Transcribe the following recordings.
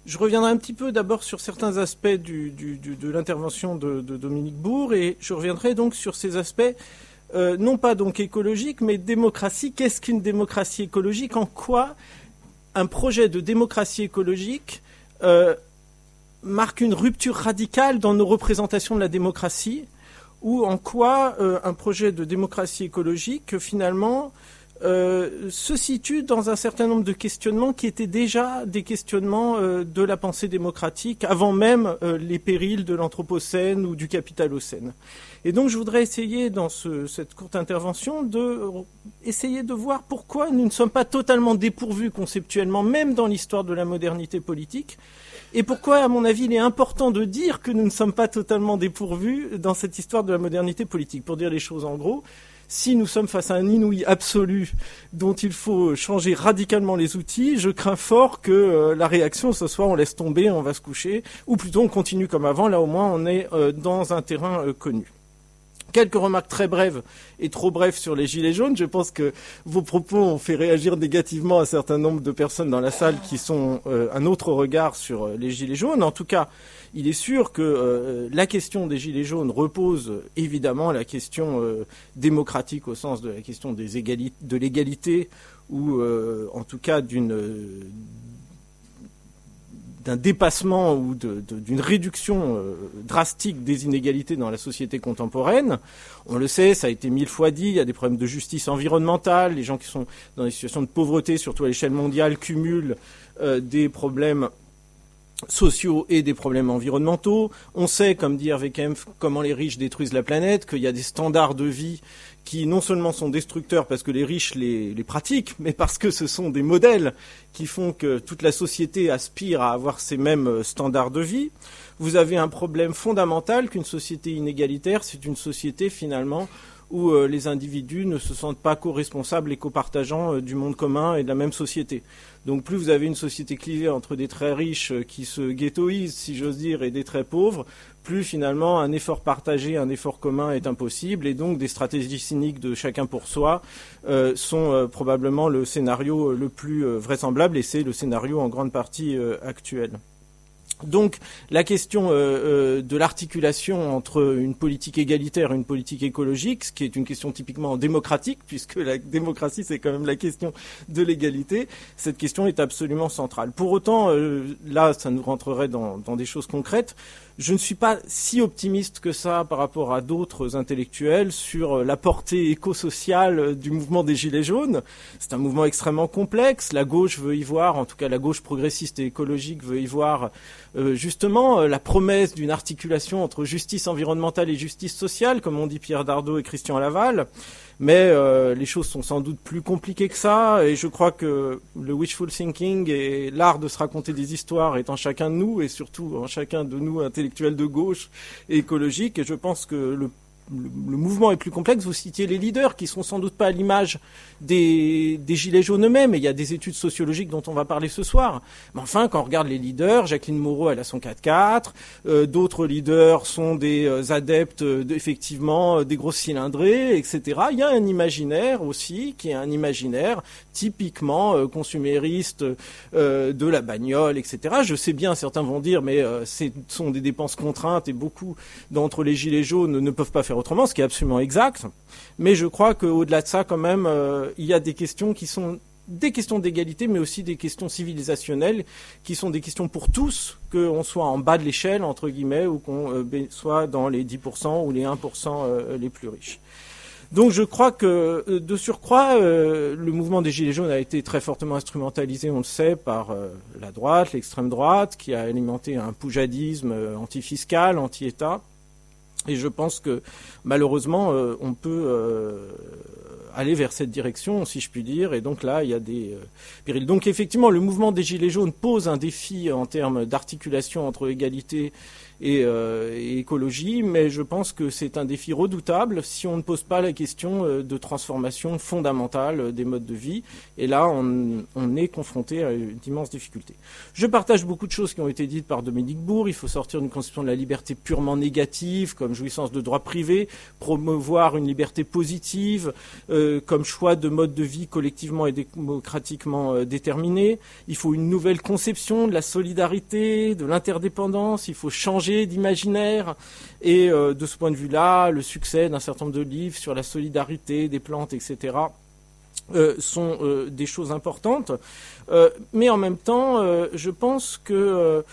Je reviendrai un petit peu d'abord sur certains aspects de l'intervention de Dominique Bourg, et je reviendrai donc sur ces aspects, non pas donc écologiques, mais démocratie. Qu'est-ce qu'une démocratie écologique? En quoi un projet de démocratie écologique marque une rupture radicale dans nos représentations de la démocratie, ou en quoi un projet de démocratie écologique, finalement, se situe dans un certain nombre de questionnements qui étaient déjà des questionnements de la pensée démocratique avant même les périls de l'Anthropocène ou du Capitalocène. Et donc je voudrais essayer dans cette courte intervention essayer de voir pourquoi nous ne sommes pas totalement dépourvus conceptuellement, même dans l'histoire de la modernité politique, et pourquoi, à mon avis, il est important de dire que nous ne sommes pas totalement dépourvus dans cette histoire de la modernité politique. Pour dire les choses en gros, si nous sommes face à un inouï absolu dont il faut changer radicalement les outils, je crains fort que la réaction, ce soit on laisse tomber, on va se coucher, ou plutôt on continue comme avant, là au moins on est dans un terrain connu. Quelques remarques très brèves et trop brèves sur les gilets jaunes. Je pense que vos propos ont fait réagir négativement un certain nombre de personnes dans la salle qui sont un autre regard sur les gilets jaunes. En tout cas, il est sûr que la question des gilets jaunes repose évidemment la question démocratique au sens de la question de l'égalité ou en tout cas d'un dépassement ou d'une réduction drastique des inégalités dans la société contemporaine. On le sait, ça a été 1000 fois dit, il y a des problèmes de justice environnementale, les gens qui sont dans des situations de pauvreté, surtout à l'échelle mondiale, cumulent des problèmes sociaux et des problèmes environnementaux. On sait, comme dit Hervé Kempf, comment les riches détruisent la planète, qu'il y a des standards de vie qui non seulement sont destructeurs parce que les riches les pratiquent, mais parce que ce sont des modèles qui font que toute la société aspire à avoir ces mêmes standards de vie. Vous avez un problème fondamental qu'une société inégalitaire, c'est une société finalement où les individus ne se sentent pas co-responsables et copartageants du monde commun et de la même société. Donc plus vous avez une société clivée entre des très riches qui se ghettoisent, si j'ose dire, et des très pauvres, plus finalement un effort partagé, un effort commun est impossible, et donc des stratégies cyniques de chacun pour soi sont probablement le scénario le plus vraisemblable, et c'est le scénario en grande partie actuel. Donc la question de l'articulation entre une politique égalitaire et une politique écologique, ce qui est une question typiquement démocratique, puisque la démocratie c'est quand même la question de l'égalité, cette question est absolument centrale. Pour autant, là ça nous rentrerait dans des choses concrètes. Je ne suis pas si optimiste que ça par rapport à d'autres intellectuels sur la portée éco-sociale du mouvement des Gilets jaunes. C'est un mouvement extrêmement complexe. La gauche veut y voir, en tout cas la gauche progressiste et écologique veut y voir justement la promesse d'une articulation entre justice environnementale et justice sociale, comme ont dit Pierre Dardot et Christian Laval. Mais les choses sont sans doute plus compliquées que ça, et je crois que le wishful thinking et l'art de se raconter des histoires est en chacun de nous, et surtout en chacun de nous intellectuels de gauche et écologiques, et je pense que le mouvement est plus complexe. Vous citiez les leaders qui sont sans doute pas à l'image des gilets jaunes eux-mêmes, et il y a des études sociologiques dont on va parler ce soir. Mais enfin, quand on regarde les leaders, Jacqueline Moreau, elle a son 4x4, d'autres leaders sont des adeptes effectivement des grosses cylindrées, etc. Il y a un imaginaire aussi, qui est un imaginaire typiquement consumériste de la bagnole, etc. Je sais bien, certains vont dire, mais ce sont des dépenses contraintes, et beaucoup d'entre les gilets jaunes ne peuvent pas faire autrement, ce qui est absolument exact. Mais je crois qu'au-delà de ça, quand même, il y a des questions qui sont des questions d'égalité, mais aussi des questions civilisationnelles, qui sont des questions pour tous, qu'on soit en bas de l'échelle, entre guillemets, ou qu'on soit dans les 10% ou les 1% les plus riches. Donc je crois que, de surcroît, le mouvement des Gilets jaunes a été très fortement instrumentalisé, on le sait, par la droite, l'extrême droite, qui a alimenté un poujadisme anti-fiscal, anti-État. Et je pense que, malheureusement, on peut aller vers cette direction, si je puis dire, et donc là, il y a des périls. Donc effectivement, le mouvement des Gilets jaunes pose un défi en termes d'articulation entre égalité et écologie, mais je pense que c'est un défi redoutable si on ne pose pas la question de transformation fondamentale des modes de vie, et là, on est confronté à une immense difficulté. Je partage beaucoup de choses qui ont été dites par Dominique Bourg. Il faut sortir d'une conception de la liberté purement négative, comme jouissance de droits privés, promouvoir une liberté positive, comme choix de mode de vie collectivement et démocratiquement déterminé. Il faut une nouvelle conception de la solidarité, de l'interdépendance. Il faut changer d'imaginaire. Et de ce point de vue-là, le succès d'un certain nombre de livres sur la solidarité des plantes, etc., sont des choses importantes. Mais en même temps, je pense que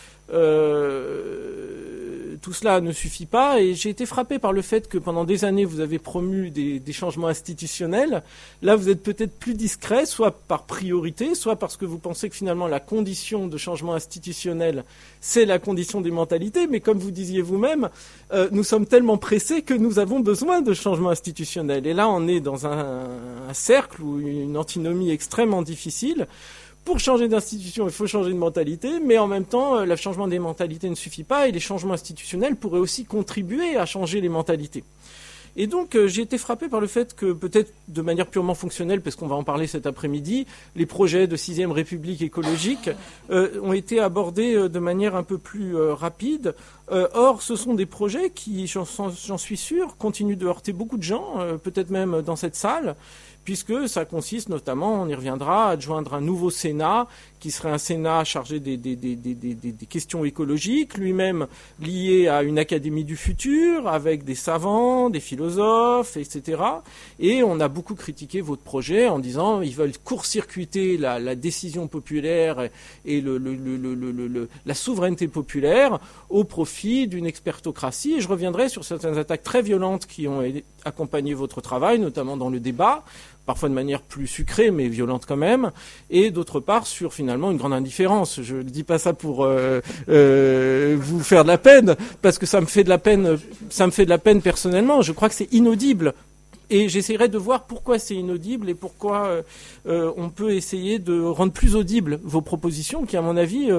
tout cela ne suffit pas, et j'ai été frappé par le fait que pendant des années vous avez promu des changements institutionnels. Là vous êtes peut-être plus discret, soit par priorité, soit parce que vous pensez que finalement la condition de changement institutionnel c'est la condition des mentalités, mais comme vous disiez vous-même, nous sommes tellement pressés que nous avons besoin de changements institutionnels, et là on est dans un cercle ou une antinomie extrêmement difficile. Pour changer d'institution, il faut changer de mentalité, mais en même temps, le changement des mentalités ne suffit pas, et les changements institutionnels pourraient aussi contribuer à changer les mentalités. Et donc, j'ai été frappé par le fait que, peut-être de manière purement fonctionnelle, parce qu'on va en parler cet après-midi, les projets de 6e République écologique ont été abordés de manière un peu plus rapide. Or, ce sont des projets qui, j'en suis sûr, continuent de heurter beaucoup de gens, peut-être même dans cette salle, puisque ça consiste notamment, on y reviendra, à adjoindre un nouveau Sénat, qui serait un Sénat chargé des questions écologiques, lui-même lié à une académie du futur, avec des savants, des philosophes, etc. Et on a beaucoup critiqué votre projet en disant ils veulent court-circuiter la décision populaire et la souveraineté populaire au profit d'une expertocratie. Et je reviendrai sur certaines attaques très violentes qui ont accompagné votre travail, notamment dans le débat, parfois de manière plus sucrée, mais violente quand même, et d'autre part sur finalement une grande indifférence. Je ne dis pas ça pour vous faire de la peine, parce que ça me fait de la peine personnellement. Je crois que c'est inaudible. Et j'essaierai de voir pourquoi c'est inaudible et pourquoi on peut essayer de rendre plus audibles vos propositions, qui à mon avis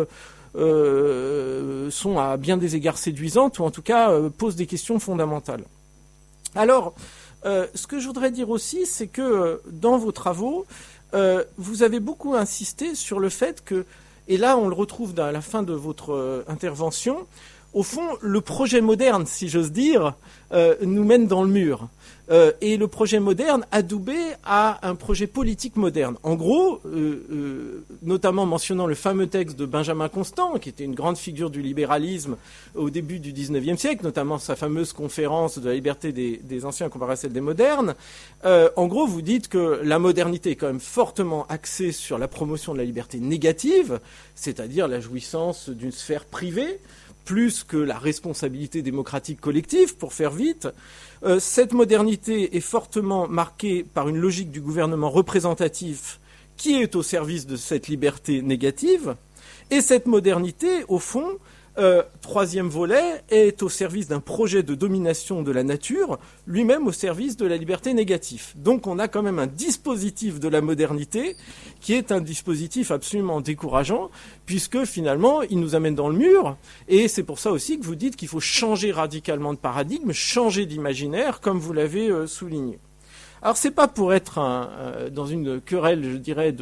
sont à bien des égards séduisantes, ou en tout cas posent des questions fondamentales. Alors, ce que je voudrais dire aussi, c'est que dans vos travaux, vous avez beaucoup insisté sur le fait que, et là on le retrouve à la fin de votre intervention, au fond, le projet moderne, si j'ose dire, nous mène dans le mur. Et le projet moderne adoubé à un projet politique moderne. En gros, notamment mentionnant le fameux texte de Benjamin Constant, qui était une grande figure du libéralisme au début du XIXe siècle, notamment sa fameuse conférence de la liberté des anciens comparée à celle des modernes. En gros, vous dites que la modernité est quand même fortement axée sur la promotion de la liberté négative, c'est-à-dire la jouissance d'une sphère privée, plus que la responsabilité démocratique collective, pour faire vite. Cette modernité est fortement marquée par une logique du gouvernement représentatif qui est au service de cette liberté négative. Et cette modernité, au fond, troisième volet, est au service d'un projet de domination de la nature, lui-même au service de la liberté négative. Donc on a quand même un dispositif de la modernité qui est un dispositif absolument décourageant, puisque finalement il nous amène dans le mur, et c'est pour ça aussi que vous dites qu'il faut changer radicalement de paradigme, changer d'imaginaire, comme vous l'avez souligné. Alors c'est pas pour être dans une querelle, je dirais,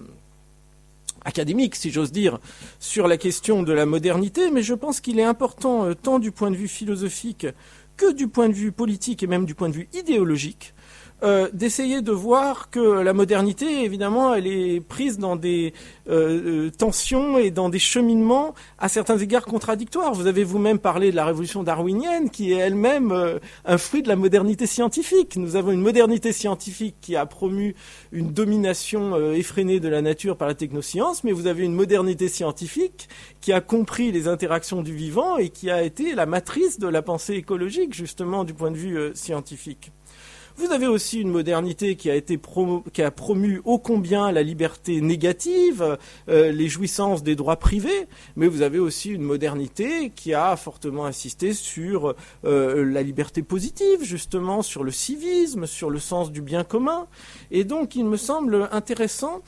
académique, si j'ose dire, sur la question de la modernité, mais je pense qu'il est important, tant du point de vue philosophique que du point de vue politique et même du point de vue idéologique, d'essayer de voir que la modernité, évidemment, elle est prise dans des tensions et dans des cheminements à certains égards contradictoires. Vous avez vous-même parlé de la révolution darwinienne, qui est elle-même un fruit de la modernité scientifique. Nous avons une modernité scientifique qui a promu une domination effrénée de la nature par la technoscience, mais vous avez une modernité scientifique qui a compris les interactions du vivant et qui a été la matrice de la pensée écologique, justement, du point de vue scientifique. Vous avez aussi une modernité qui a promu ô combien la liberté négative, les jouissances des droits privés, mais vous avez aussi une modernité qui a fortement insisté sur la liberté positive, justement, sur le civisme, sur le sens du bien commun. Et donc, il me semble intéressant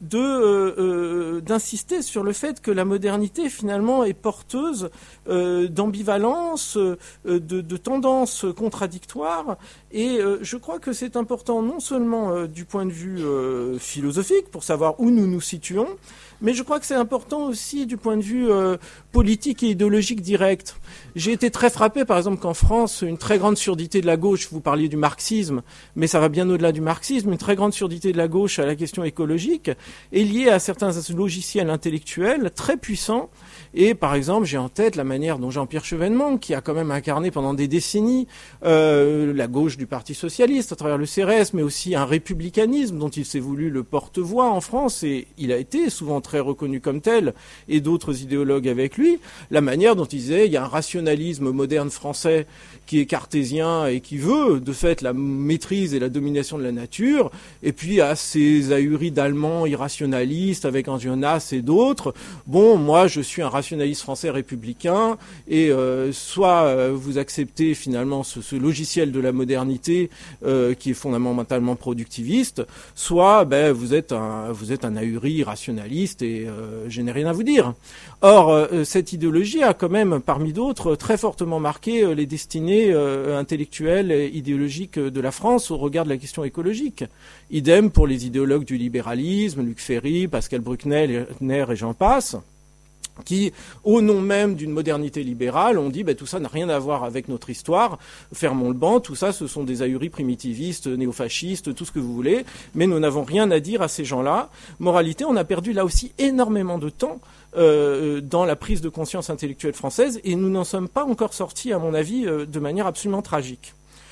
d'insister sur le fait que la modernité finalement est porteuse d'ambivalence, de tendances contradictoires, et je crois que c'est important non seulement du point de vue philosophique pour savoir où nous nous situons, mais je crois que c'est important aussi du point de vue politique et idéologique direct. J'ai été très frappé, par exemple, qu'en France, une très grande surdité de la gauche, vous parliez du marxisme, mais ça va bien au-delà du marxisme, une très grande surdité de la gauche à la question écologique est liée à certains logiciels intellectuels très puissants. Et par exemple, j'ai en tête la manière dont Jean-Pierre Chevènement, qui a quand même incarné pendant des décennies la gauche du Parti socialiste à travers le CRS, mais aussi un républicanisme dont il s'est voulu le porte-voix en France, et il a été souvent très reconnu comme tel, et d'autres idéologues avec lui, la manière dont il disait il y a un rationalisme moderne français qui est cartésien et qui veut de fait la maîtrise et la domination de la nature, et puis à ces ahuris d'Allemands irrationalistes avec Jonas et d'autres. Bon, moi je suis un rationaliste français républicain, et soit vous acceptez finalement ce logiciel de la modernité qui est fondamentalement productiviste, soit vous êtes un ahuri rationaliste et je n'ai rien à vous dire. Or, cette idéologie a quand même, parmi d'autres, très fortement marqué les destinées intellectuelles et idéologiques de la France au regard de la question écologique. Idem pour les idéologues du libéralisme, Luc Ferry, Pascal Bruckner et j'en passe, qui, au nom même d'une modernité libérale, ont dit tout ça n'a rien à voir avec notre histoire, fermons le banc, tout ça ce sont des ahuris primitivistes, néofascistes, tout ce que vous voulez, mais nous n'avons rien à dire à ces gens-là. Moralité, on a perdu là aussi énormément de temps dans la prise de conscience intellectuelle française, et nous n'en sommes pas encore sortis, à mon avis, de manière absolument tragique.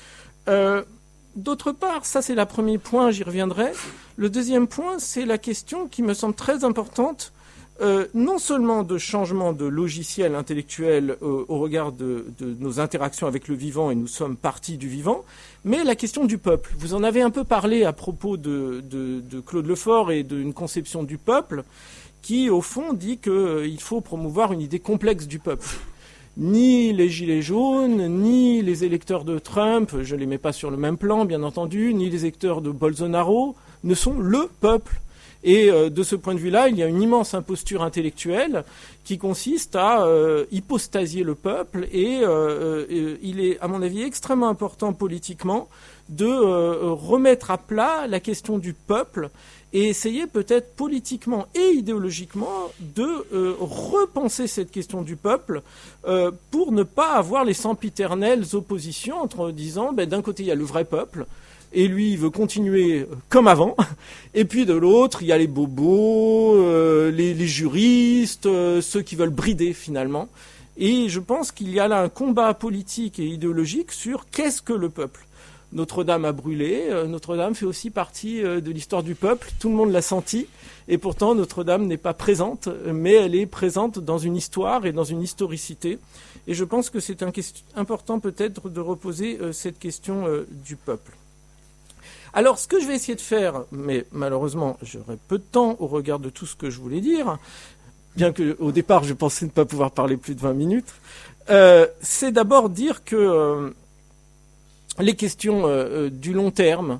D'autre part, ça c'est le premier point, j'y reviendrai. Le deuxième point, c'est la question qui me semble très importante, non seulement de changement de logiciel intellectuel au regard de nos interactions avec le vivant, et nous sommes partie du vivant, mais la question du peuple. Vous en avez un peu parlé à propos de Claude Lefort et d'une conception du peuple qui, au fond, dit qu'il faut promouvoir une idée complexe du peuple. Ni les gilets jaunes, ni les électeurs de Trump, je ne les mets pas sur le même plan, bien entendu, ni les électeurs de Bolsonaro ne sont le peuple. Et de ce point de vue-là, il y a une immense imposture intellectuelle qui consiste à hypostasier le peuple, et il est, à mon avis, extrêmement important politiquement de remettre à plat la question du peuple et essayer peut-être politiquement et idéologiquement de repenser cette question du peuple pour ne pas avoir les sempiternelles oppositions entre disant d'un côté il y a le vrai peuple, et lui, il veut continuer comme avant. Et puis de l'autre, il y a les bobos, les juristes, ceux qui veulent brider finalement. Et je pense qu'il y a là un combat politique et idéologique sur qu'est-ce que le peuple. Notre-Dame a brûlé. Notre-Dame fait aussi partie de l'histoire du peuple. Tout le monde l'a senti. Et pourtant, Notre-Dame n'est pas présente, mais elle est présente dans une histoire et dans une historicité. Et je pense que c'est important peut-être de reposer cette question du peuple. Alors, ce que je vais essayer de faire, mais malheureusement, j'aurai peu de temps au regard de tout ce que je voulais dire, bien qu'au départ, je pensais ne pas pouvoir parler plus de 20 minutes, c'est d'abord dire que les questions du long terme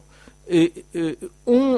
ont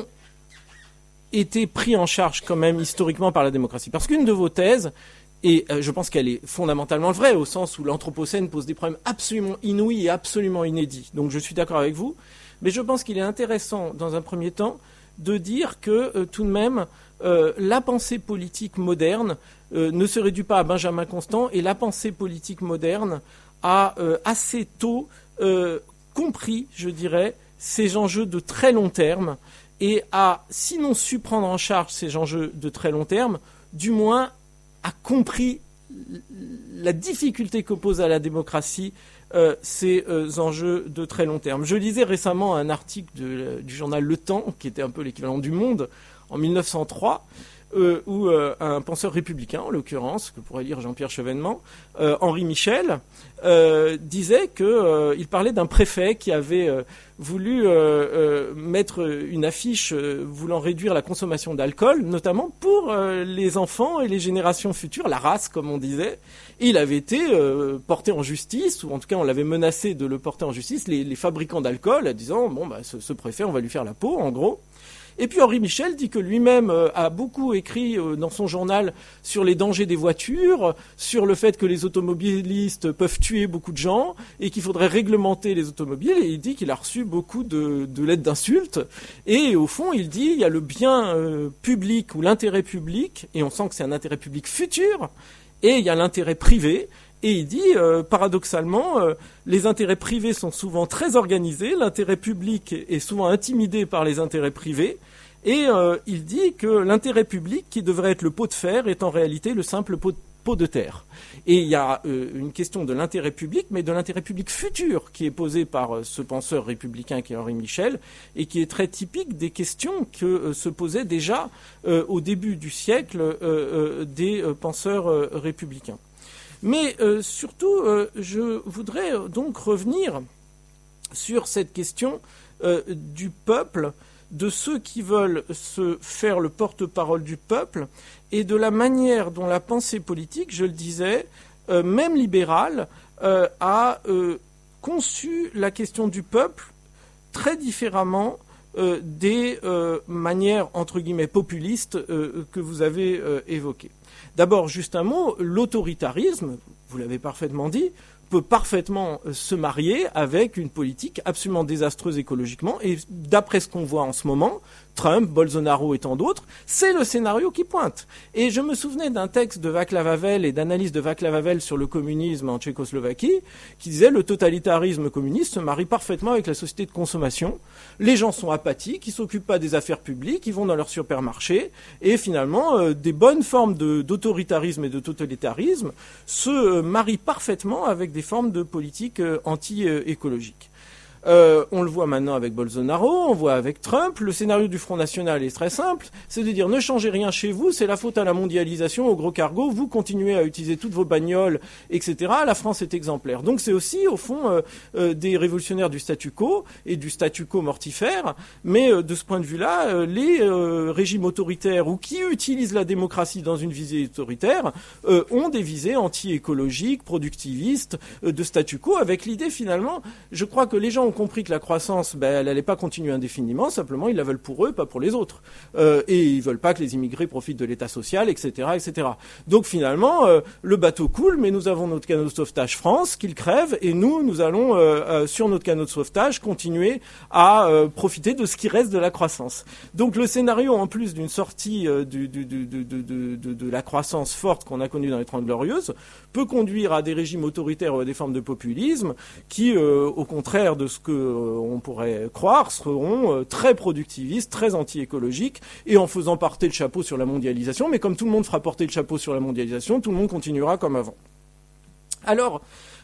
été pris en charge quand même historiquement par la démocratie. Parce qu'une de vos thèses, et je pense qu'elle est fondamentalement vraie, au sens où l'Anthropocène pose des problèmes absolument inouïs et absolument inédits. Donc je suis d'accord avec vous. Mais je pense qu'il est intéressant, dans un premier temps, de dire que tout de même, la pensée politique moderne ne se réduit pas à Benjamin Constant, et la pensée politique moderne a assez tôt compris, je dirais, ces enjeux de très long terme, et a, sinon su prendre en charge ces enjeux de très long terme, du moins a compris la difficulté qu'oppose à la démocratie ces enjeux de très long terme. Je lisais récemment un article du journal Le Temps, qui était un peu l'équivalent du Monde, en 1903, où un penseur républicain, en l'occurrence, que pourrait lire Jean-Pierre Chevènement, Henri Michel, disait qu'il parlait d'un préfet qui avait voulu mettre une affiche voulant réduire la consommation d'alcool, notamment pour les enfants et les générations futures, la race, comme on disait. Et il avait été porté en justice, ou en tout cas on l'avait menacé de le porter en justice, les fabricants d'alcool, en disant ce préfet, on va lui faire la peau, en gros. Et puis Henri Michel dit que lui-même a beaucoup écrit dans son journal sur les dangers des voitures, sur le fait que les automobilistes peuvent tuer beaucoup de gens et qu'il faudrait réglementer les automobiles. Et il dit qu'il a reçu beaucoup de lettres d'insultes. Et au fond, il dit il y a le bien public ou l'intérêt public, et on sent que c'est un intérêt public futur, et il y a l'intérêt privé. Et il dit, paradoxalement, les intérêts privés sont souvent très organisés, l'intérêt public est souvent intimidé par les intérêts privés, et il dit que l'intérêt public, qui devrait être le pot de fer, est en réalité le simple pot de terre. Et il y a une question de l'intérêt public, mais de l'intérêt public futur, qui est posée par ce penseur républicain qui est Henri Michel, et qui est très typique des questions que se posaient déjà au début du siècle des penseurs républicains. Mais surtout, je voudrais donc revenir sur cette question du peuple, de ceux qui veulent se faire le porte-parole du peuple, et de la manière dont la pensée politique, je le disais, même libérale, a conçu la question du peuple très différemment des manières, entre guillemets, populistes que vous avez évoquées. D'abord, juste un mot, l'autoritarisme, vous l'avez parfaitement dit, peut parfaitement se marier avec une politique absolument désastreuse écologiquement. Et d'après ce qu'on voit en ce moment, Trump, Bolsonaro et tant d'autres, c'est le scénario qui pointe. Et je me souvenais d'un texte de Václav Havel et d'analyse de Václav Havel sur le communisme en Tchécoslovaquie, qui disait le totalitarisme communiste se marie parfaitement avec la société de consommation. Les gens sont apathiques, ils s'occupent pas des affaires publiques, ils vont dans leur supermarché, et finalement, des bonnes formes d'autoritarisme et de totalitarisme se marient parfaitement avec des formes de politique anti-écologique. On le voit maintenant avec Bolsonaro, on voit avec Trump. Le scénario du Front National est très simple, c'est de dire ne changez rien chez vous, c'est la faute à la mondialisation, au gros cargo, vous continuez à utiliser toutes vos bagnoles, etc. La France est exemplaire. Donc c'est aussi, au fond, des révolutionnaires du statu quo et du statu quo mortifère, mais de ce point de vue-là, les régimes autoritaires ou qui utilisent la démocratie dans une visée autoritaire ont des visées anti-écologiques, productivistes, de statu quo, avec l'idée finalement, je crois que les gens ont compris que la croissance, elle n'allait pas continuer indéfiniment, simplement ils la veulent pour eux, pas pour les autres. Et ils veulent pas que les immigrés profitent de l'état social, etc., etc. Donc finalement, le bateau coule, mais nous avons notre canot de sauvetage France, qu'il crève, et nous allons, sur notre canot de sauvetage, continuer à profiter de ce qui reste de la croissance. Donc le scénario, en plus d'une sortie de la croissance forte qu'on a connue dans les 30 Glorieuses, peut conduire à des régimes autoritaires ou à des formes de populisme qui, au contraire de ce qu'on pourrait croire, seront très productivistes, très anti-écologiques, et en faisant porter le chapeau sur la mondialisation. Mais comme tout le monde fera porter le chapeau sur la mondialisation, tout le monde continuera comme avant. Alors,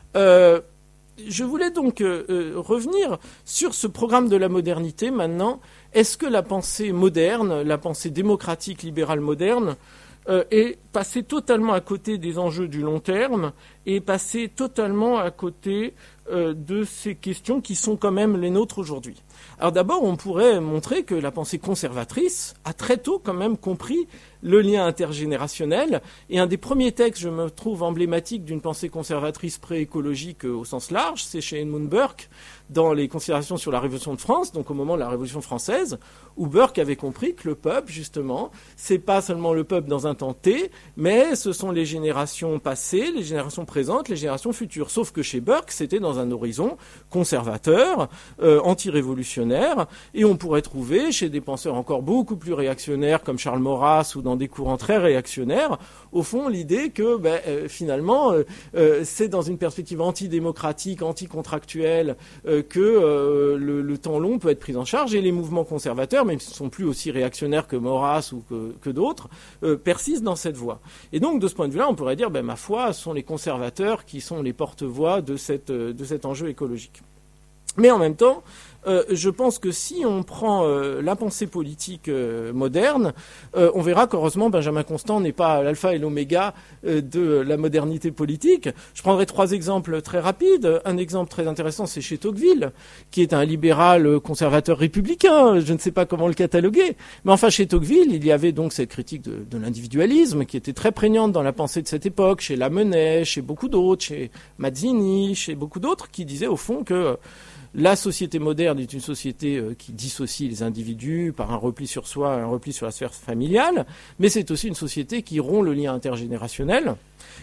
je voulais donc revenir sur ce programme de la modernité maintenant. Est-ce que la pensée moderne, la pensée démocratique libérale moderne, est passée totalement à côté des enjeux du long terme et passée totalement à côté de ces questions qui sont quand même les nôtres aujourd'hui. Alors d'abord, on pourrait montrer que la pensée conservatrice a très tôt quand même compris le lien intergénérationnel, et un des premiers textes, je me trouve emblématique d'une pensée conservatrice pré-écologique au sens large, c'est chez Edmund Burke, dans les considérations sur la Révolution de France, donc au moment de la Révolution française, où Burke avait compris que le peuple, justement, c'est pas seulement le peuple dans un temps T, mais ce sont les générations passées, les générations présentes, les générations futures. Sauf que chez Burke, c'était dans un horizon conservateur, anti-révolutionnaire, et on pourrait trouver chez des penseurs encore beaucoup plus réactionnaires comme Charles Maurras ou dans des courants très réactionnaires, au fond, l'idée que finalement, c'est dans une perspective antidémocratique, anticontractuelle, que le temps long peut être pris en charge, et les mouvements conservateurs, même s'ils ne sont plus aussi réactionnaires que Maurras ou que d'autres, persistent dans cette voie. Et donc, de ce point de vue-là, on pourrait dire, ma foi, ce sont les conservateurs qui sont les porte-voix de cet enjeu écologique. Mais en même temps, je pense que si on prend la pensée politique moderne, on verra qu'heureusement Benjamin Constant n'est pas l'alpha et l'oméga de la modernité politique. Je prendrai 3 exemples très rapides. Un exemple très intéressant, c'est chez Tocqueville, qui est un libéral conservateur républicain. Je ne sais pas comment le cataloguer. Mais enfin, chez Tocqueville, il y avait donc cette critique de l'individualisme qui était très prégnante dans la pensée de cette époque, chez Lamennais, chez beaucoup d'autres, chez Mazzini, chez beaucoup d'autres, qui disaient au fond que la société moderne est une société qui dissocie les individus par un repli sur soi, un repli sur la sphère familiale, mais c'est aussi une société qui rompt le lien intergénérationnel,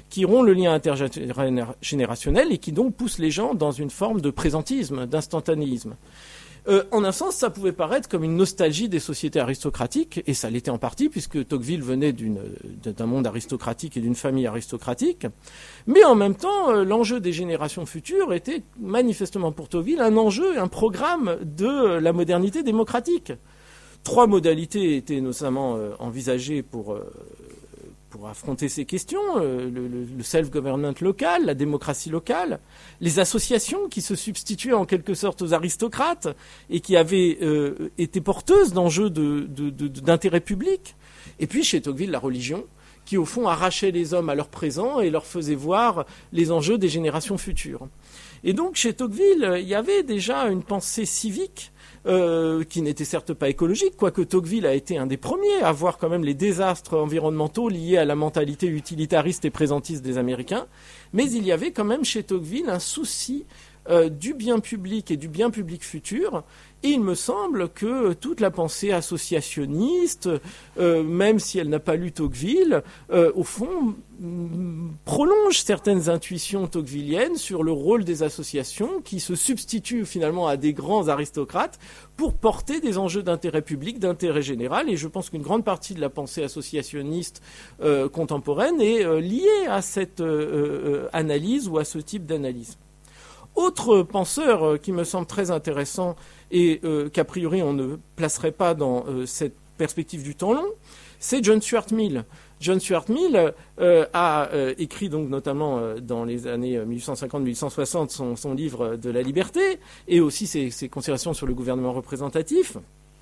et qui donc pousse les gens dans une forme de présentisme, d'instantanéisme. En un sens, ça pouvait paraître comme une nostalgie des sociétés aristocratiques, et ça l'était en partie, puisque Tocqueville venait d'un monde aristocratique et d'une famille aristocratique. Mais en même temps, l'enjeu des générations futures était manifestement pour Tocqueville un enjeu, un programme de la modernité démocratique. 3 modalités étaient notamment envisagées pour affronter ces questions, le self-government local, la démocratie locale, les associations qui se substituaient en quelque sorte aux aristocrates et qui avaient été porteuses d'enjeux d'intérêt public. Et puis chez Tocqueville, la religion, qui au fond arrachait les hommes à leur présent et leur faisait voir les enjeux des générations futures. Et donc chez Tocqueville, il y avait déjà une pensée civique qui n'était certes pas écologique, quoique Tocqueville a été un des premiers à voir quand même les désastres environnementaux liés à la mentalité utilitariste et présentiste des Américains, mais il y avait quand même chez Tocqueville un souci du bien public et du bien public futur, et il me semble que toute la pensée associationniste, même si elle n'a pas lu Tocqueville, au fond prolonge certaines intuitions tocquevilliennes sur le rôle des associations qui se substituent finalement à des grands aristocrates pour porter des enjeux d'intérêt public, d'intérêt général, et je pense qu'une grande partie de la pensée associationniste contemporaine est liée à cette analyse ou à ce type d'analyse. Autre penseur qui me semble très intéressant et qu'a priori on ne placerait pas dans cette perspective du temps long, c'est John Stuart Mill. John Stuart Mill a écrit donc notamment dans les années 1850-1860 son livre de la liberté et aussi ses considérations sur le gouvernement représentatif.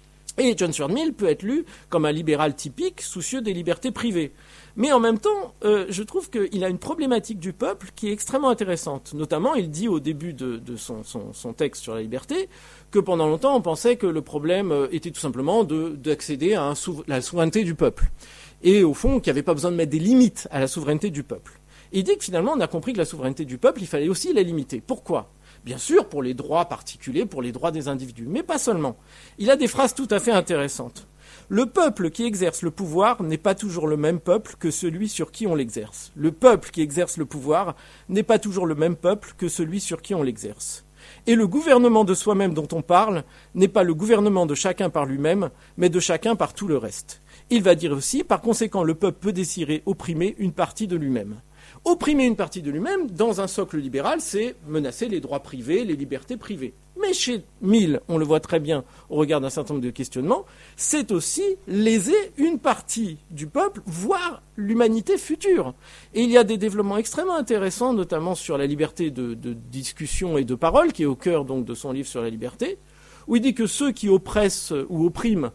Et John Stuart Mill peut être lu comme un libéral typique, soucieux des libertés privées. Mais en même temps, je trouve qu'il a une problématique du peuple qui est extrêmement intéressante. Notamment, il dit au début de son texte sur la liberté que pendant longtemps, on pensait que le problème était tout simplement d'accéder à la souveraineté du peuple. Et au fond, qu'il n'y avait pas besoin de mettre des limites à la souveraineté du peuple. Et il dit que finalement, on a compris que la souveraineté du peuple, il fallait aussi la limiter. Pourquoi ? Bien sûr, pour les droits particuliers, pour les droits des individus, mais pas seulement. Il a des phrases tout à fait intéressantes. Le peuple qui exerce le pouvoir n'est pas toujours le même peuple que celui sur qui on l'exerce. Le peuple qui exerce le pouvoir n'est pas toujours le même peuple que celui sur qui on l'exerce. Et le gouvernement de soi-même dont on parle n'est pas le gouvernement de chacun par lui-même, mais de chacun par tout le reste. Il va dire aussi, par conséquent, le peuple peut désirer opprimer une partie de lui-même. Opprimer une partie de lui-même, dans un socle libéral, c'est menacer les droits privés, les libertés privées. Mais chez Mill, on le voit très bien au regard d'un certain nombre de questionnements, c'est aussi léser une partie du peuple, voire l'humanité future. Et il y a des développements extrêmement intéressants, notamment sur la liberté de discussion et de parole, qui est au cœur donc de son livre sur la liberté, où il dit que ceux qui oppressent ou oppriment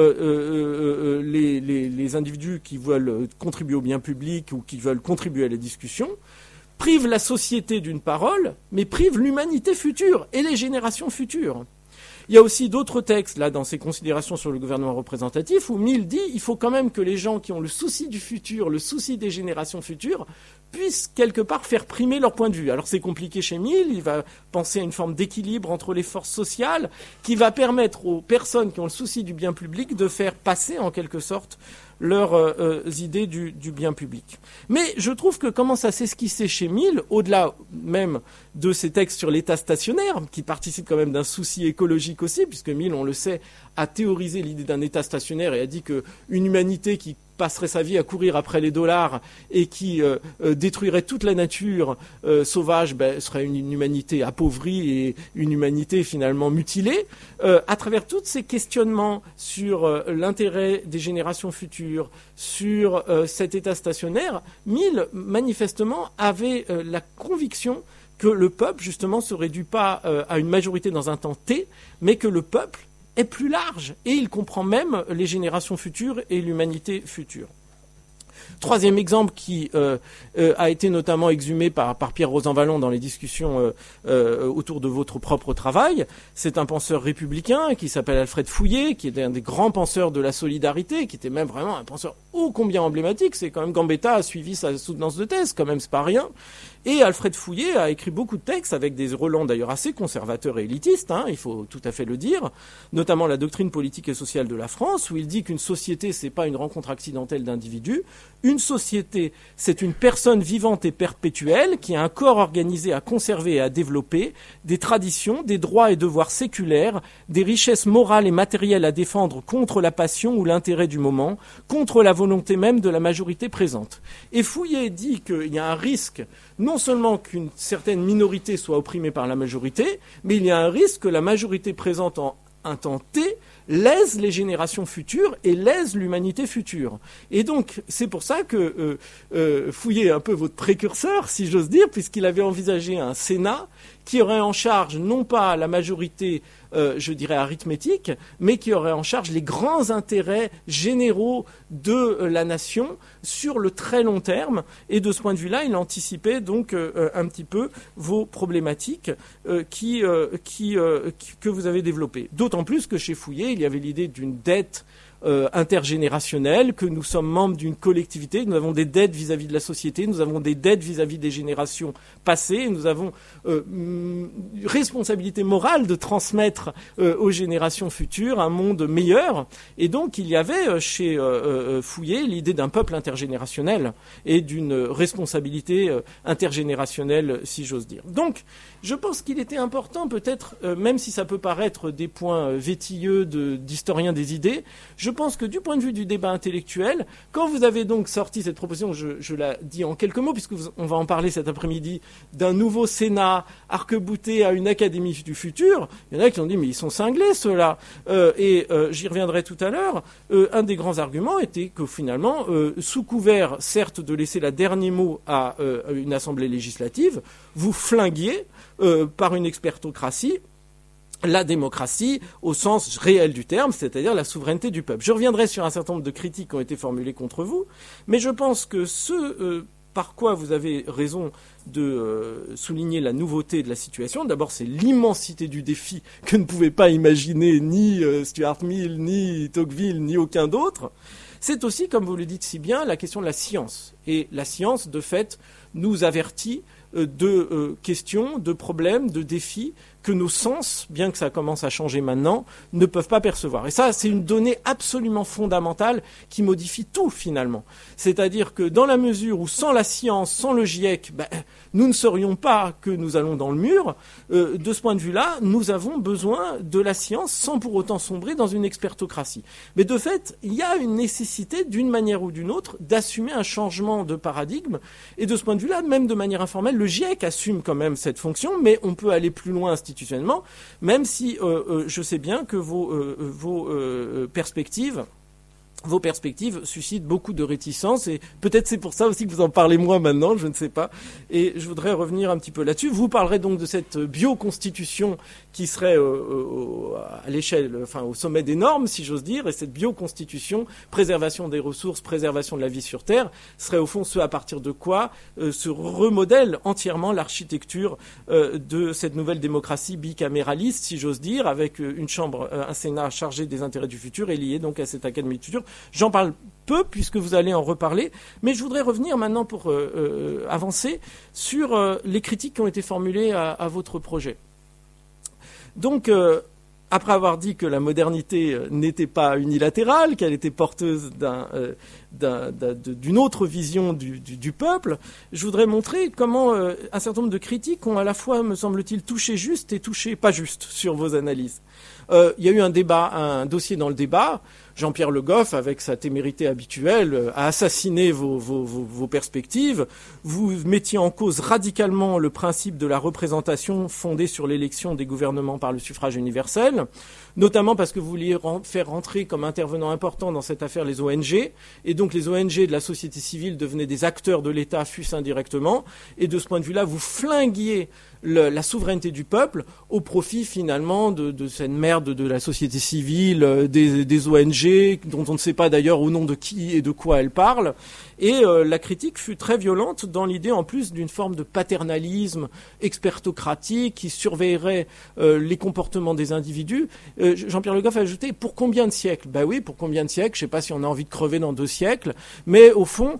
les individus qui veulent contribuer au bien public ou qui veulent contribuer à la discussion, privent la société d'une parole, mais privent l'humanité future et les générations futures. Il y a aussi d'autres textes, là, dans ses considérations sur le gouvernement représentatif, où Mill dit qu'il faut quand même que les gens qui ont le souci du futur, le souci des générations futures, puissent quelque part faire primer leur point de vue. Alors c'est compliqué chez Mill, il va penser à une forme d'équilibre entre les forces sociales qui va permettre aux personnes qui ont le souci du bien public de faire passer en quelque sorte leurs idées du bien public. Mais je trouve que commence à s'esquisser chez Mill, au-delà même de ces textes sur l'État stationnaire, qui participent quand même d'un souci écologique aussi, puisque Mill, on le sait, a théorisé l'idée d'un État stationnaire et a dit qu'une humanité qui passerait sa vie à courir après les dollars et qui détruirait toute la nature sauvage serait une humanité appauvrie et une humanité finalement mutilée. À travers tous ces questionnements sur l'intérêt des générations futures, sur cet état stationnaire, Mill manifestement avait la conviction que le peuple justement se réduit pas à une majorité dans un temps T, mais que le peuple est plus large et il comprend même les générations futures et l'humanité future. Troisième exemple qui a été notamment exhumé par Pierre Rosanvallon dans les discussions autour de votre propre travail, c'est un penseur républicain qui s'appelle Alfred Fouillé, qui était un des grands penseurs de la solidarité, qui était même vraiment un penseur ô combien emblématique. C'est quand même Gambetta a suivi sa soutenance de thèse, quand même c'est pas rien. Et Alfred Fouillé a écrit beaucoup de textes avec des relents d'ailleurs assez conservateurs et élitistes, il faut tout à fait le dire, notamment la doctrine politique et sociale de la France, où il dit qu'une société, c'est pas une rencontre accidentelle d'individus. Une société, c'est une personne vivante et perpétuelle qui a un corps organisé à conserver et à développer, des traditions, des droits et devoirs séculaires, des richesses morales et matérielles à défendre contre la passion ou l'intérêt du moment, contre la volonté même de la majorité présente. Et Fouillé dit qu'il y a un risque, non seulement qu'une certaine minorité soit opprimée par la majorité, mais il y a un risque que la majorité présente en un temps T lèse les générations futures et lèse l'humanité future. Et donc, c'est pour ça que Fouillé est un peu votre précurseur, si j'ose dire, puisqu'il avait envisagé un Sénat qui aurait en charge non pas la majorité, je dirais, arithmétique, mais qui aurait en charge les grands intérêts généraux de la nation sur le très long terme. Et de ce point de vue-là, il anticipait donc un petit peu vos problématiques que vous avez développées. D'autant plus que chez Fouillé, il y avait l'idée d'une dette intergénérationnelle, que nous sommes membres d'une collectivité, nous avons des dettes vis-à-vis de la société, nous avons des dettes vis-à-vis des générations passées, nous avons responsabilité morale de transmettre aux générations futures un monde meilleur. Et donc il y avait chez Fouillé l'idée d'un peuple intergénérationnel et d'une responsabilité intergénérationnelle, si j'ose dire. Donc je pense qu'il était important, peut-être, même si ça peut paraître des points vétilleux d'historiens des idées, je pense que du point de vue du débat intellectuel, quand vous avez donc sorti cette proposition, je la dis en quelques mots, puisqu'on va en parler cet après-midi, d'un nouveau Sénat arc-bouté à une académie du futur, il y en a qui ont dit mais ils sont cinglés ceux-là. J'y reviendrai tout à l'heure. Un des grands arguments était que finalement, sous couvert certes de laisser le dernier mot à une assemblée législative, vous flinguiez par une expertocratie la démocratie au sens réel du terme, c'est-à-dire la souveraineté du peuple. Je reviendrai sur un certain nombre de critiques qui ont été formulées contre vous, mais je pense que ce par quoi vous avez raison de souligner la nouveauté de la situation, d'abord c'est l'immensité du défi que ne pouvait pas imaginer ni Stuart Mill, ni Tocqueville, ni aucun d'autre. C'est aussi, comme vous le dites si bien, la question de la science. Et la science, de fait, nous avertit de questions, de problèmes, de défis que nos sens, bien que ça commence à changer maintenant, ne peuvent pas percevoir. Et ça, c'est une donnée absolument fondamentale qui modifie tout, finalement. C'est-à-dire que dans la mesure où, sans la science, sans le GIEC, nous ne saurions pas que nous allons dans le mur, de ce point de vue-là, nous avons besoin de la science sans pour autant sombrer dans une expertocratie. Mais de fait, il y a une nécessité, d'une manière ou d'une autre, d'assumer un changement de paradigme. Et de ce point de vue-là, même de manière informelle, le GIEC assume quand même cette fonction, mais on peut aller plus loin institutionnellement, même si je sais bien que vos perspectives suscitent beaucoup de réticences et peut-être c'est pour ça aussi que vous en parlez moins maintenant, je ne sais pas. Et je voudrais revenir un petit peu là-dessus. Vous parlerez donc de cette bioconstitution qui serait à l'échelle, enfin au sommet des normes, si j'ose dire, et cette bioconstitution, préservation des ressources, préservation de la vie sur Terre, serait au fond ce à partir de quoi se remodèle entièrement l'architecture de cette nouvelle démocratie bicaméraliste, si j'ose dire, avec une chambre, un Sénat chargé des intérêts du futur et lié donc à cette académie du futur. J'en parle peu puisque vous allez en reparler, mais je voudrais revenir maintenant pour avancer sur les critiques qui ont été formulées à votre projet. Donc, après avoir dit que la modernité n'était pas unilatérale, qu'elle était porteuse d'une autre vision du peuple, je voudrais montrer comment un certain nombre de critiques ont à la fois, me semble-t-il, touché juste et touché pas juste sur vos analyses. Il y a eu un dossier dans le débat. Jean-Pierre Le Goff, avec sa témérité habituelle, a assassiné vos perspectives. Vous mettiez en cause radicalement le principe de la représentation fondée sur l'élection des gouvernements par le suffrage universel, notamment parce que vous vouliez faire rentrer comme intervenant important dans cette affaire les ONG, et donc les ONG de la société civile devenaient des acteurs de l'État, fût-ce indirectement, et de ce point de vue-là, vous flinguiez la souveraineté du peuple au profit finalement de cette merde de la société civile, des ONG ONG, dont on ne sait pas d'ailleurs au nom de qui et de quoi elle parle. Et la critique fut très violente dans l'idée en plus d'une forme de paternalisme expertocratique qui surveillerait les comportements des individus. Jean-Pierre Le Goff a ajouté, pour combien de siècles ? Ben oui, pour combien de siècles ? Je ne sais pas si on a envie de crever dans 2 siècles, mais au fond,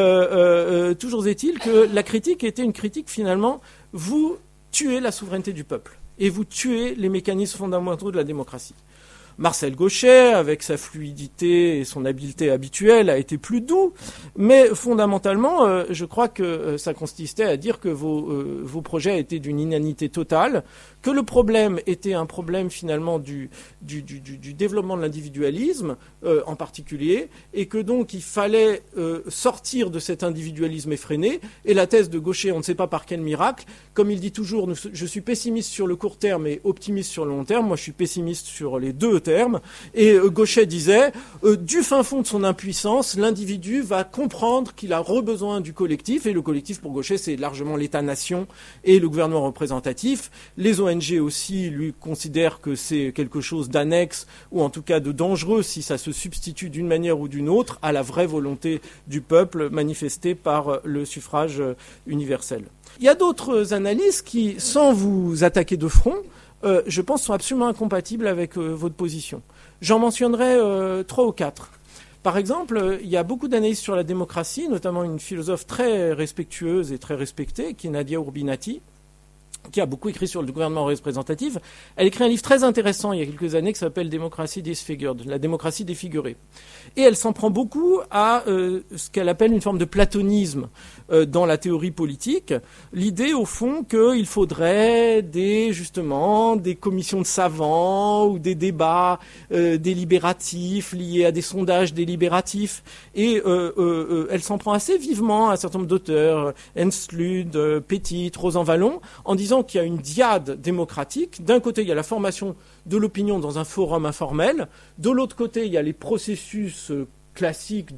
toujours est-il que la critique était une critique finalement, vous tuez la souveraineté du peuple et vous tuez les mécanismes fondamentaux de la démocratie. Marcel Gauchet, avec sa fluidité et son habileté habituelle, a été plus doux, mais fondamentalement, je crois que ça consistait à dire que vos projets étaient d'une inanité totale, que le problème était un problème finalement du développement de l'individualisme en particulier, et que donc il fallait sortir de cet individualisme effréné. Et la thèse de Gauchet, on ne sait pas par quel miracle, comme il dit toujours, je suis pessimiste sur le court terme et optimiste sur le long terme, moi je suis pessimiste sur les deux termes, et Gauchet disait, du fin fond de son impuissance, l'individu va comprendre qu'il a besoin du collectif, et le collectif pour Gauchet c'est largement l'État-nation et le gouvernement représentatif. Les ONG aussi lui considèrent que c'est quelque chose d'annexe, ou en tout cas de dangereux si ça se substitue d'une manière ou d'une autre à la vraie volonté du peuple manifestée par le suffrage universel. Il y a d'autres analyses qui, sans vous attaquer de front, je pense, sont absolument incompatibles avec votre position. J'en mentionnerai 3 ou 4. Par exemple, il y a beaucoup d'analyses sur la démocratie, notamment une philosophe très respectueuse et très respectée, qui est Nadia Urbinati, qui a beaucoup écrit sur le gouvernement représentatif. Elle écrit un livre très intéressant il y a quelques années qui s'appelle « Démocratie disfigured », la démocratie défigurée. Et elle s'en prend beaucoup à ce qu'elle appelle une forme de platonisme dans la théorie politique. L'idée, au fond, qu'il faudrait justement des commissions de savants ou des débats délibératifs liés à des sondages délibératifs. Et elle s'en prend assez vivement à un certain nombre d'auteurs, Ensslund, Petit, Rosan Vallon, en disant qu'il y a une dyade démocratique. D'un côté, il y a la formation de l'opinion dans un forum informel. De l'autre côté, il y a les processus classiques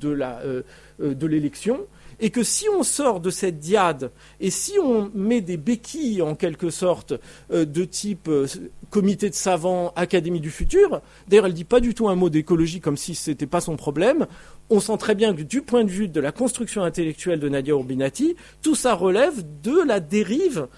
de l'élection. Et que si on sort de cette dyade et si on met des béquilles, en quelque sorte, de type comité de savants, académie du futur, d'ailleurs, elle ne dit pas du tout un mot d'écologie comme si ce n'était pas son problème, on sent très bien que du point de vue de la construction intellectuelle de Nadia Urbinati, tout ça relève de la dérive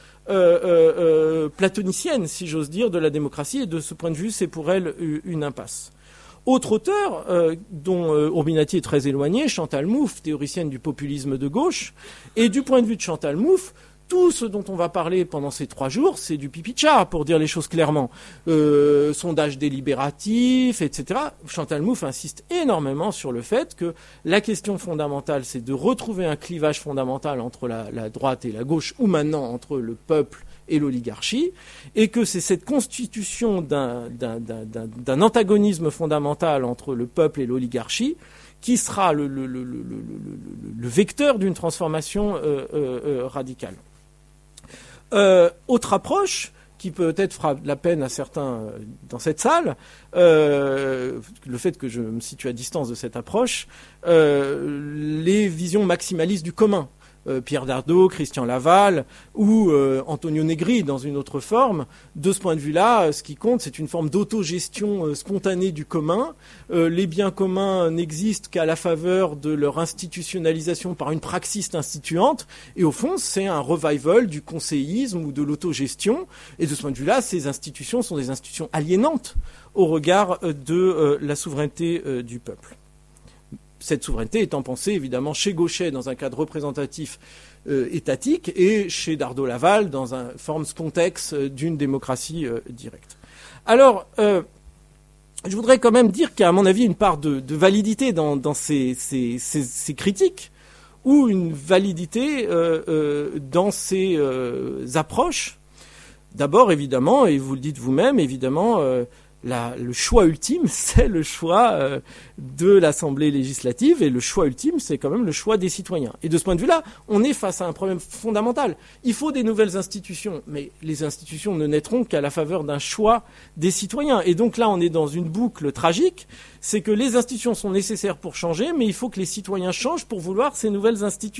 platonicienne, si j'ose dire, de la démocratie, et de ce point de vue, c'est pour elle une impasse. Autre auteur dont Urbinati est très éloigné, Chantal Mouffe, théoricienne du populisme de gauche, et du point de vue de Chantal Mouffe, tout ce dont on va parler pendant ces 3 jours, c'est du pipi de chat, pour dire les choses clairement. Sondage délibératif, etc. Chantal Mouffe insiste énormément sur le fait que la question fondamentale, c'est de retrouver un clivage fondamental entre la droite et la gauche, ou maintenant entre le peuple et l'oligarchie, et que c'est cette constitution d'un antagonisme fondamental entre le peuple et l'oligarchie qui sera le vecteur d'une transformation radicale. Autre approche qui peut-être fera de la peine à certains dans cette salle, le fait que je me situe à distance de cette approche, les visions maximalistes du commun. Pierre Dardot, Christian Laval ou Antonio Negri dans une autre forme. De ce point de vue-là, ce qui compte, c'est une forme d'autogestion spontanée du commun. Les biens communs n'existent qu'à la faveur de leur institutionnalisation par une praxis instituante. Et au fond, c'est un revival du conseillisme ou de l'autogestion. Et de ce point de vue-là, ces institutions sont des institutions aliénantes au regard de la souveraineté du peuple. Cette souveraineté étant pensée, évidemment, chez Gauchet dans un cadre représentatif étatique et chez Dardot-Laval dans une forme spontex d'une démocratie directe. Alors, je voudrais quand même dire qu'il y a, à mon avis, une part de validité dans ces critiques ou une validité dans ces approches. D'abord, évidemment, et vous le dites vous-même, évidemment, le choix ultime, c'est le choix de l'Assemblée législative, et le choix ultime, c'est quand même le choix des citoyens. Et de ce point de vue-là, on est face à un problème fondamental. Il faut des nouvelles institutions, mais les institutions ne naîtront qu'à la faveur d'un choix des citoyens. Et donc là, on est dans une boucle tragique, c'est que les institutions sont nécessaires pour changer, mais il faut que les citoyens changent pour vouloir ces nouvelles institutions.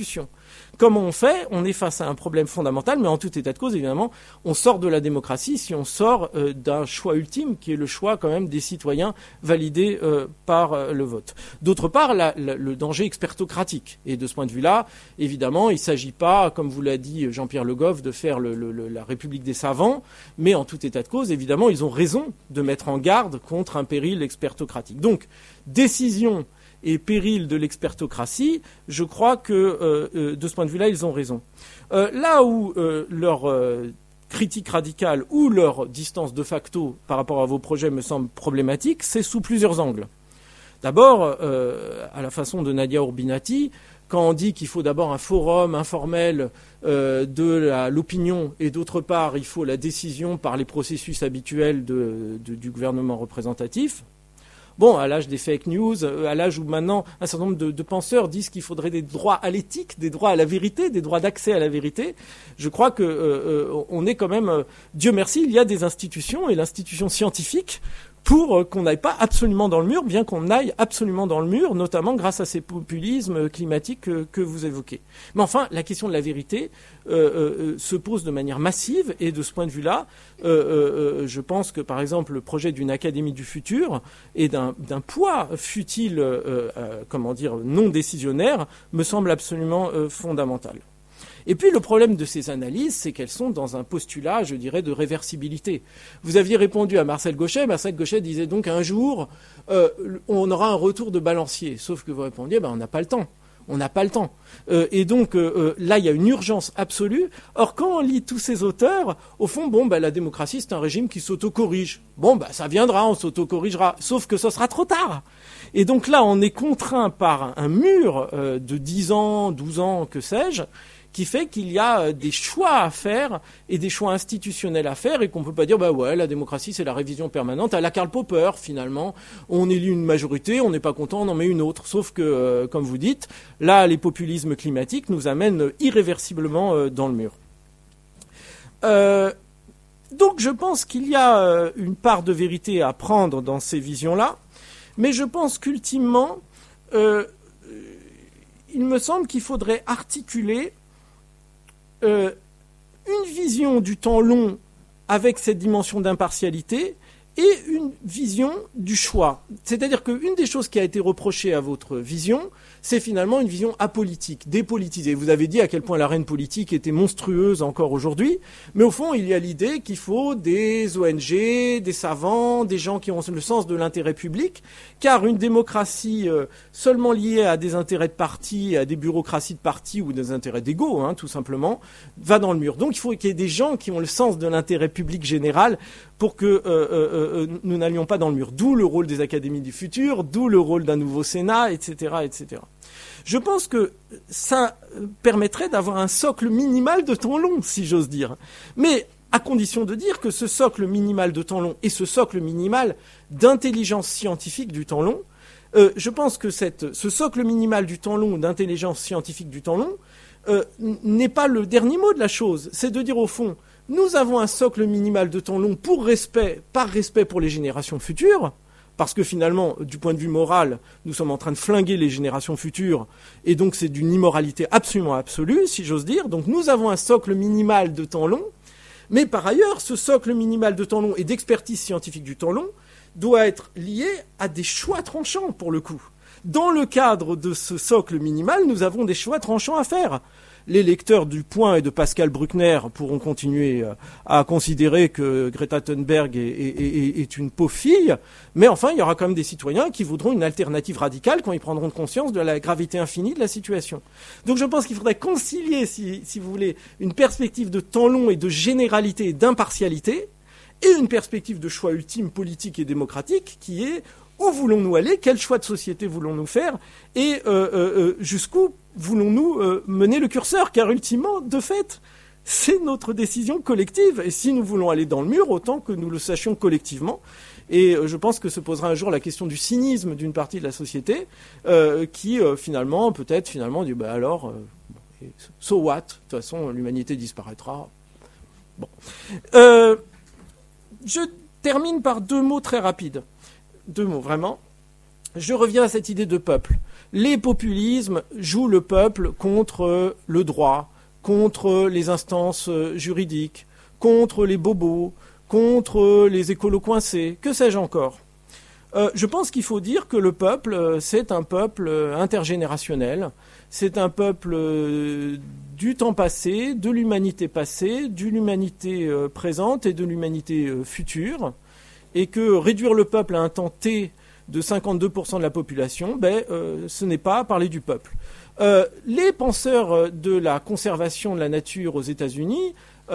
Comment on fait ? On est face à un problème fondamental, mais en tout état de cause, évidemment, on sort de la démocratie si on sort d'un choix ultime, qui est le choix quand même des citoyens validé par le vote. D'autre part, le danger expertocratique. Et de ce point de vue-là, évidemment, il ne s'agit pas, comme vous l'a dit Jean-Pierre Le Goff, de faire la République des savants, mais en tout état de cause, évidemment, ils ont raison de mettre en garde contre un péril expertocratique. Donc, décision et péril de l'expertocratie, je crois que de ce point de vue-là, ils ont raison. Là où leur critique radicale ou leur distance de facto par rapport à vos projets me semble problématique, c'est sous plusieurs angles. D'abord, à la façon de Nadia Urbinati, quand on dit qu'il faut d'abord un forum informel de l'opinion et d'autre part, il faut la décision par les processus habituels du gouvernement représentatif. Bon, à l'âge des fake news, à l'âge où maintenant un certain nombre de penseurs disent qu'il faudrait des droits à l'éthique, des droits à la vérité, des droits d'accès à la vérité, je crois que on est quand même, Dieu merci, il y a des institutions et l'institution scientifique pour qu'on n'aille pas absolument dans le mur, bien qu'on aille absolument dans le mur, notamment grâce à ces populismes climatiques que vous évoquez. Mais enfin, la question de la vérité se pose de manière massive, et de ce point de vue-là, je pense que, par exemple, le projet d'une académie du futur et d'un poids futile, non décisionnaire, me semble absolument fondamental. Et puis le problème de ces analyses, c'est qu'elles sont dans un postulat, je dirais, de réversibilité. Vous aviez répondu à Marcel Gauchet. Marcel Gauchet disait donc un jour, on aura un retour de balancier. Sauf que vous répondiez, on n'a pas le temps. On n'a pas le temps. Et donc là, il y a une urgence absolue. Or, quand on lit tous ces auteurs, au fond, la démocratie, c'est un régime qui s'autocorrige. Ça viendra, on s'autocorrigera. Sauf que ce sera trop tard. Et donc là, on est contraint par un mur de 10 ans, 12 ans, que sais-je, qui fait qu'il y a des choix à faire et des choix institutionnels à faire, et qu'on peut pas dire la démocratie c'est la révision permanente à la Karl Popper. Finalement, on élit une majorité, on n'est pas content, on en met une autre. Sauf que, comme vous dites, là les populismes climatiques nous amènent irréversiblement dans le mur. Donc je pense qu'il y a une part de vérité à prendre dans ces visions-là, mais je pense qu'ultimement il me semble qu'il faudrait articuler une vision du temps long avec cette dimension d'impartialité et une vision du choix. C'est-à-dire qu'une des choses qui a été reprochée à votre vision, c'est finalement une vision apolitique, dépolitisée. Vous avez dit à quel point l'arène politique était monstrueuse encore aujourd'hui, mais au fond, il y a l'idée qu'il faut des ONG, des savants, des gens qui ont le sens de l'intérêt public, car une démocratie seulement liée à des intérêts de parti, à des bureaucraties de parti ou des intérêts d'ego, tout simplement, va dans le mur. Donc il faut qu'il y ait des gens qui ont le sens de l'intérêt public général pour que nous n'allions pas dans le mur. D'où le rôle des académies du futur, d'où le rôle d'un nouveau Sénat, etc., etc. Je pense que ça permettrait d'avoir un socle minimal de temps long, si j'ose dire. Mais à condition de dire que ce socle minimal de temps long et ce socle minimal d'intelligence scientifique du temps long, je pense que ce socle minimal du temps long, d'intelligence scientifique du temps long, n'est pas le dernier mot de la chose. C'est de dire au fond, nous avons un socle minimal de temps long par respect pour les générations futures, parce que finalement, du point de vue moral, nous sommes en train de flinguer les générations futures, et donc c'est d'une immoralité absolument absolue, si j'ose dire. Donc nous avons un socle minimal de temps long, mais par ailleurs, ce socle minimal de temps long et d'expertise scientifique du temps long doit être lié à des choix tranchants, pour le coup. Dans le cadre de ce socle minimal, nous avons des choix tranchants à faire. Les lecteurs du Point et de Pascal Bruckner pourront continuer à considérer que Greta Thunberg est une pauvre fille, mais enfin, il y aura quand même des citoyens qui voudront une alternative radicale quand ils prendront conscience de la gravité infinie de la situation. Donc je pense qu'il faudrait concilier, si vous voulez, une perspective de temps long et de généralité et d'impartialité, et une perspective de choix ultime politique et démocratique qui est où voulons-nous aller, quel choix de société voulons-nous faire, et jusqu'où voulons-nous mener le curseur, car ultimement, de fait, c'est notre décision collective, et si nous voulons aller dans le mur, autant que nous le sachions collectivement. Et je pense que se posera un jour la question du cynisme d'une partie de la société, qui finalement, peut-être finalement, dit so what, de toute façon, l'humanité disparaîtra. Bon. Je termine par 2 mots très rapides. 2 mots, vraiment. Je reviens à cette idée de peuple. les populismes jouent le peuple contre le droit, contre les instances juridiques, contre les bobos, contre les écolos coincés, que sais-je encore. Je pense qu'il faut dire que le peuple, c'est un peuple intergénérationnel, c'est un peuple du temps passé, de l'humanité passée, de l'humanité présente et de l'humanité future, et que réduire le peuple à un temps T de 52% de la population, ce n'est pas parler du peuple. Les penseurs de la conservation de la nature aux États-Unis,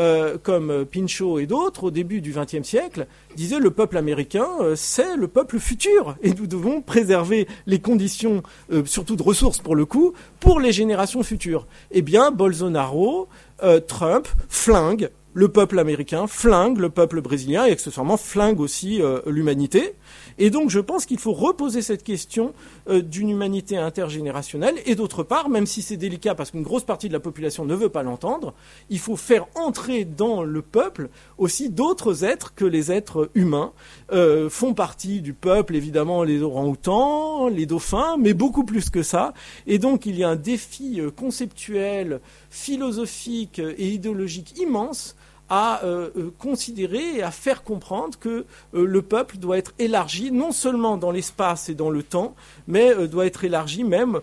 comme Pinchot et d'autres, au début du XXe siècle, disaient le peuple américain, c'est le peuple futur, et nous devons préserver les conditions, surtout de ressources pour le coup, pour les générations futures. Eh bien, Bolsonaro, Trump flinguent le peuple américain, flingue le peuple brésilien et accessoirement flingue aussi l'humanité. Et donc je pense qu'il faut reposer cette question d'une humanité intergénérationnelle. Et d'autre part, même si c'est délicat parce qu'une grosse partie de la population ne veut pas l'entendre, il faut faire entrer dans le peuple aussi d'autres êtres que les êtres humains. Font partie du peuple évidemment les orang-outans, les dauphins, mais beaucoup plus que ça. Et donc il y a un défi conceptuel, philosophique et idéologique immense à considérer et à faire comprendre que le peuple doit être élargi non seulement dans l'espace et dans le temps, mais doit être élargi même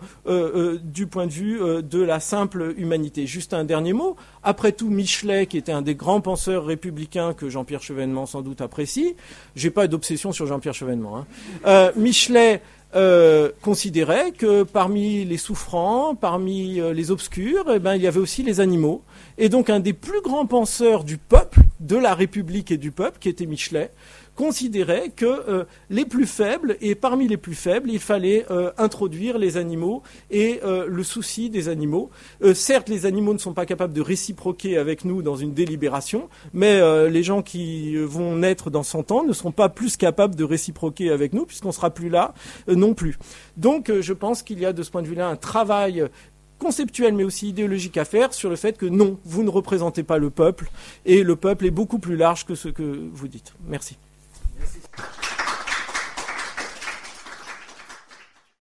du point de vue de la simple humanité. Juste un dernier mot. Après tout, Michelet, qui était un des grands penseurs républicains que Jean-Pierre Chevènement sans doute apprécie, j'ai pas d'obsession sur Jean-Pierre Chevènement, Michelet considérait que parmi les souffrants, parmi les obscurs, il y avait aussi les animaux. Et donc un des plus grands penseurs du peuple, de la République et du peuple, qui était Michelet, considérait que les plus faibles, et parmi les plus faibles, il fallait introduire les animaux et le souci des animaux. Certes, les animaux ne sont pas capables de réciproquer avec nous dans une délibération, mais les gens qui vont naître dans 100 ans ne seront pas plus capables de réciproquer avec nous, puisqu'on ne sera plus là non plus. Donc je pense qu'il y a de ce point de vue-là un travail conceptuel mais aussi idéologique à faire sur le fait que non, vous ne représentez pas le peuple, et le peuple est beaucoup plus large que ce que vous dites. Merci.